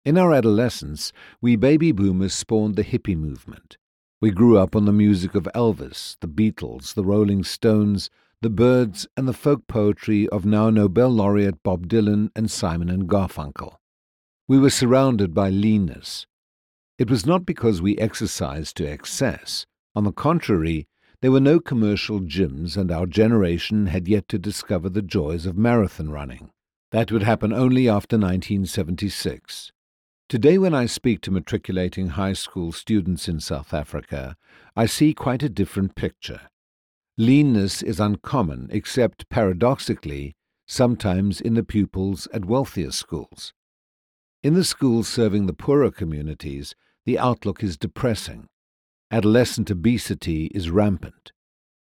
In our adolescence, we baby boomers spawned the hippie movement. We grew up on the music of Elvis, the Beatles, the Rolling Stones, the Byrds, and the folk poetry of now Nobel laureate Bob Dylan and Simon and Garfunkel. We were surrounded by leanness. It was not because we exercised to excess. On the contrary, there were no commercial gyms, and our generation had yet to discover the joys of marathon running. That would happen only after 1976. Today, when I speak to matriculating high school students in South Africa, I see quite a different picture. Leanness is uncommon, except, paradoxically, sometimes in the pupils at wealthier schools. In the schools serving the poorer communities, the outlook is depressing. Adolescent obesity is rampant.